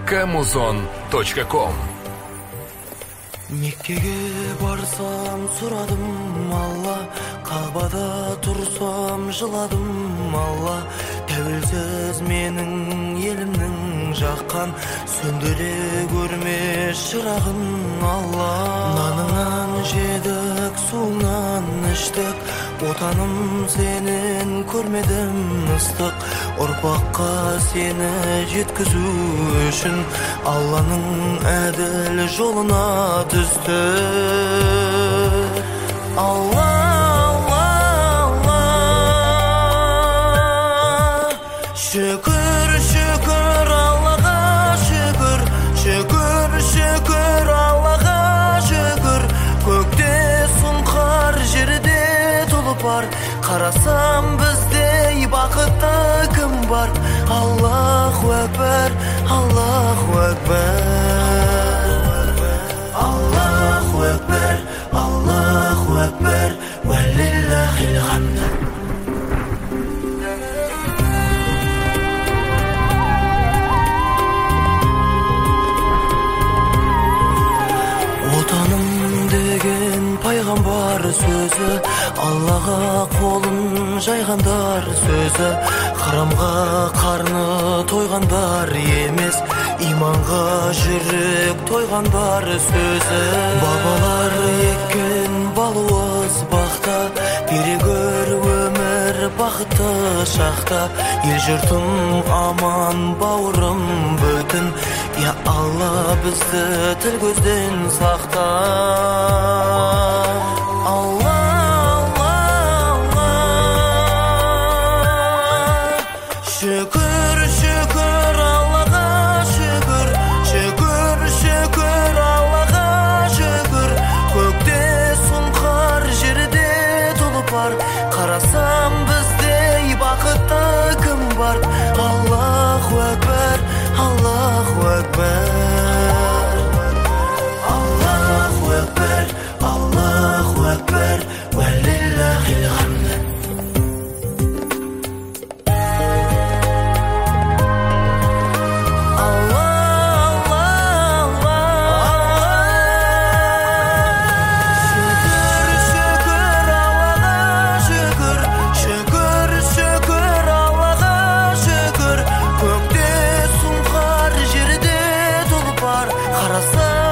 kmuzon.com. Меккеге барсам сұрадым Алла, Кабада тұрсам жыладым Алла. Тәуелсіз менің елімнің жаққан, сөндіре көрме шырағын Алла. Наныңнан жедік, суыңнан іштік, отаным сенен көрмедім ыстық. Ұрпаққа сені жеткізу үшін Алланың әділ жолына түсті. Алла, Алла, Алла, шүкір, шүкір Аллаға, шүкір, шүкір, шүкір Аллаға, шүкір. Көкте сұңқар, жерде тұлпар, қарасам біздей бақытты кім бар? Аллаху акбар, Аллаху акбар, Аллаху акбар, Аллаху акбар, валиллахил хамд. Отаным деген пайғамбар сөзі, Аллаға қолын жайғандар сөзі. Харамға қарны тойғандар емес, иманға жүрек тойғандар сөзі. Бабалар еккен балуыз бақта, бере көр өмір бақытты шақта. Ел жұртым аман, бауырым бүтін, я Алла бізді тіл көзден сақта. Алла, Алла, Алла, шүкір, шүкір Аллаға, шүкір, шүкір, шүкір Аллаға, шүкір. Көкте сұңқар, жерде тұлпар, қарасам біздей бақытты кім бар? Аллаху акбар, Аллаху акбар, Аллаху акбар, Аллаху акбар, валиллахил хамд. Алла, Алла, Алла, шүкір, шүкір Аллаға, шүкір, шүкір, шүкір Аллаға, шүкір. Көкте сұңқар, жерде тұлпар, қарасам